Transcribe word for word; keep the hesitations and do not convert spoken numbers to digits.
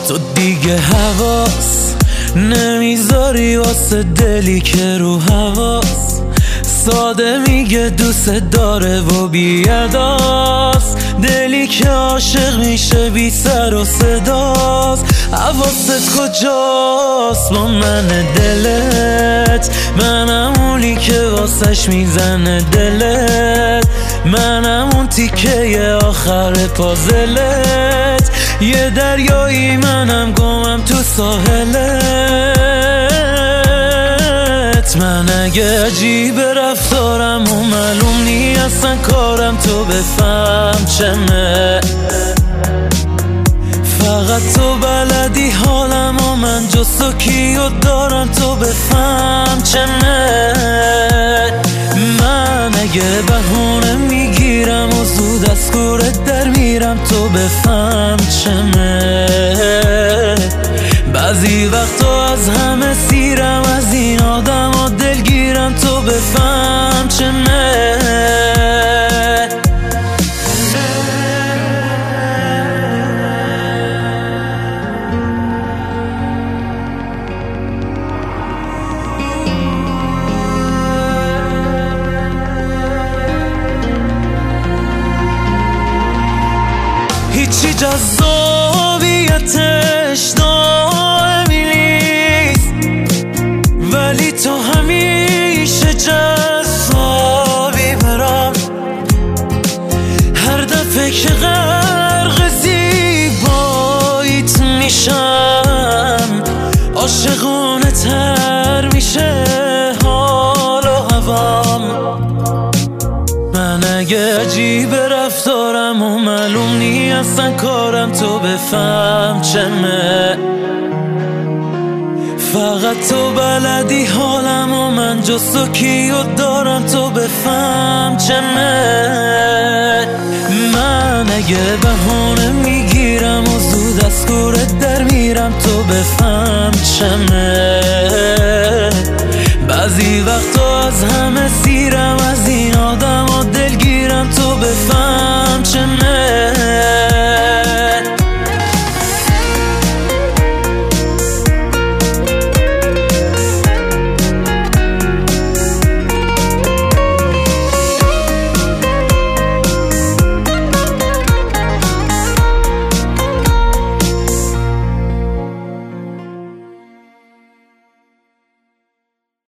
تو دیگه حواس نمیذاری واسه دلی که رو حواس ساده میگه دوست داره و بیاداست، دلی که عاشق میشه بی سر و صداست. حواست کجاست با من دلت؟ منم اونی که واسش میزنه دلت، منم اون تیکه آخر پازلت، یه دریایی منم گمم تو ساحلت. من اگه عجیب رفتارم و معلوم نی اصلا کارم تو بفهم چمه، فقط تو بلدی حالم و من جز تو کیو دارم تو بفهم چمه. من اگه بهونه میگیرم و زود از کورت در میرم تو بفهم چمه. بعضی وقتا از همه سیرم از این آدم و دلگیرم تو بفهم چمه. هیچی جذابیتش دائمی نیست، ولی تو همیشه جذابی برام. هر دفعه که غرق زیباییت میشم عاشقانه تر میشه حال و هوام. من اگه عجیب رفتارم و معلوم نی اصلا کارم تو بفهم چمه، فقط تو بلدی حالم و من جز تو کیو دارم تو بفهم چمه. من اگه بهونه میگیرم و زود از کورت در میرم تو بفهم چمه. بعضی وقتا از همه سیرم از این آدم و دلگیرم تو بفهم